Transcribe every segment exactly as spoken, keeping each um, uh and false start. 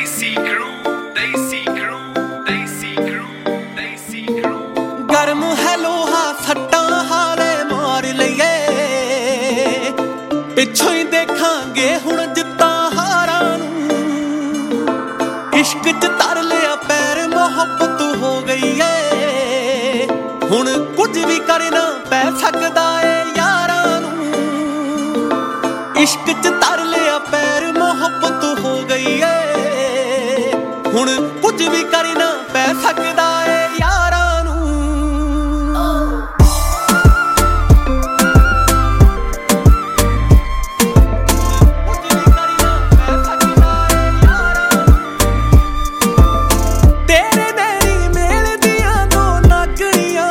Desi crew, Desi crew, Desi crew, Desi crew। ਗਰਮ ਹੈ ਲੋਹਾ ਸੱਟਾਂ ਹਾਲੇ ਮਾਰ ਲਈਏ, ਪਿੱਛੋਂ ਹੀ ਦੇਖਾਂਗੇ ਹੁਣ ਜਿੱਤਾਂ ਹਾਰਾਂ ਨੂੰ। ਇਸ਼ਕ ਚ ਧਰ ਲਿਆ ਪੈਰ ਮੁਹੱਬਤ ਹੋ ਗਈ ਏ, ਹੁਣ ਕੁਝ ਵੀ ਕਰਨਾ ਪੈ ਸਕਦਾ ਏ ਯਾਰਾਂ ਨੂੰ। ਇਸ਼ਕ ਚ ਧਰ ਲਿਆ ਪੈਰ ਮੁਹੱਬਤ ਹੋ ਗਈ ਏ, ਹੁਣ ਕੁਝ ਵੀ ਕਰਨਾ ਪੈ ਸਕਦਾ ਏ ਯਾਰਾਂ ਨੂੰ। ਕੁਝ ਵੀ ਕਰਨਾ ਪੈ ਸਕਦਾ ਏ ਯਾਰਾਂ ਨੂੰ। ਤੇਰੇ ਮੇਰੀ ਮੇਲ ਦੀਆਂ ਦੋ ਨਾਗਣੀਆਂ,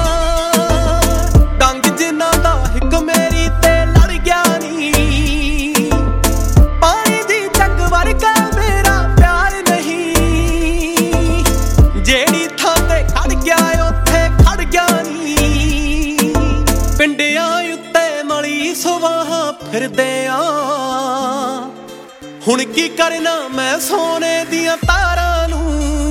ਡੰਗ ਜਿਨ੍ਹਾਂ ਦਾ ਇੱਕ ਮੇਰੀ ਤੇ ਲੜ ਗਿਆ ਨੀ। ਪਾਣੀ ਦੀ ਜੱਗ ਵਰਗਾ ਮੇਰਾ ਪਿਆਰ ਨਹੀਂ, ਜਿਹੜੀ ਥਾਂ ਤੇ ਖੜ ਗਿਆ ਉੱਥੇ ਖੜ ਗਿਆ ਨੀ। ਪਿੰਡਿਆਂ ਉੱਤੇ ਮਲੀ ਸੁਆਹਾਂ ਫਿਰਦੇ ਆ, ਹੁਣ ਕੀ ਕਰਨਾ ਮੈਂ ਸੋਨੇ ਦੀਆਂ ਤਾਰਾਂ ਨੂੰ।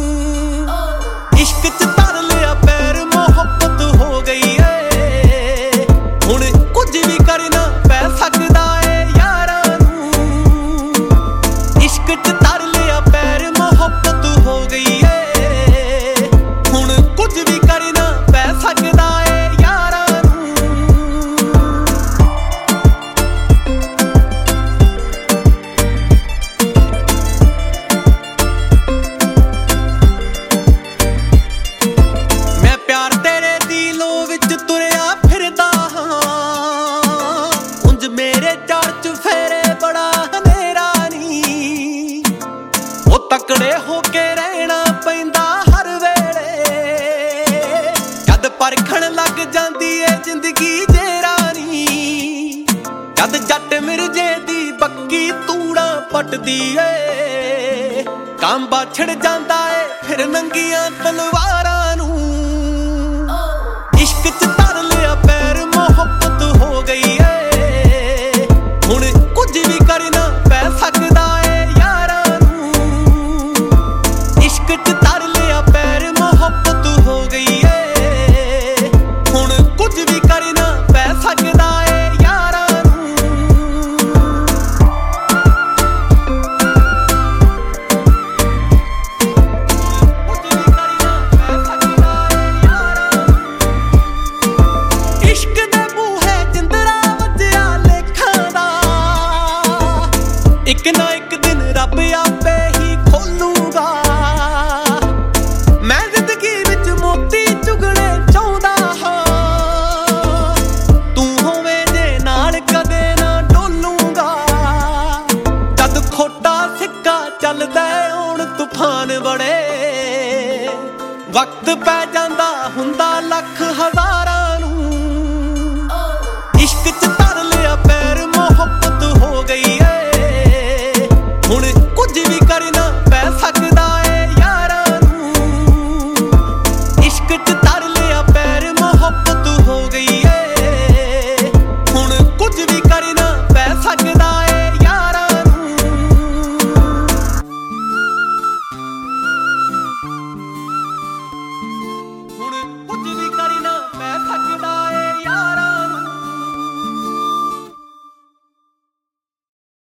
ਇਸ਼ਕ ਚ ਧਰ ਲਿਆ ਪੈਰ ਮੁਹੱਬਤ ਹੋ ਗਈ ਏ, ਹੁਣ ਕੁਝ ਵੀ ਕਰਨਾ ਪੈ ਸਕਦਾ ਏ ਯਾਰਾਂ ਨੂੰ। ਇਸ਼ਕ ਚ ਧਰ ਲਿਆ ਪੈਰ ਮੁਹੱਬਤ ਹੋ ਗਈ ਏ, ਹੁਣ ਕੁਝ ਵੀ ਕਰਨਾ ਪੈ ਸਕਦਾ ਏ ਯਾਰਾਂ ਨੂੰ। ਮੈਂ ਪਿਆਰ ਤੇਰੇ ਦਿਲੋਂ ਵਿੱਚ ਤੁਰਿਆ ਫਿਰਦਾ ਹਾਂ, ਉਂਝ ਮੇਰੇ ਚਾਰ ਚੁਫੇਰੇ ਬੜਾ ਹਨੇਰਾ ਨੀ। ਉਹ ਤਕੜੇ ਹੋ ਕੇ ਰਹਿਣਾ ਪੈਂਦਾ ਹਰ ਵੇਲੇ, ਜਦ ਪਰਖਣ ਲੱਗ ਜਾਂਦੀ ਏ ਜ਼ਿੰਦਗੀ ਜੇਰਾ ਨੀ। ਜਦ ਜੱਟ ਮਿਰਜੇ ਦੀ ਬੱਕੀ ਤੂੜਾ ਪੱਟਦੀ ਏ, ਕਾਂਬਾ ਛਿੜ ਜਾਂਦਾ ਏ ਫਿਰ ਨੰਗੀਆਂ ਤਲਵਾਰਾਂ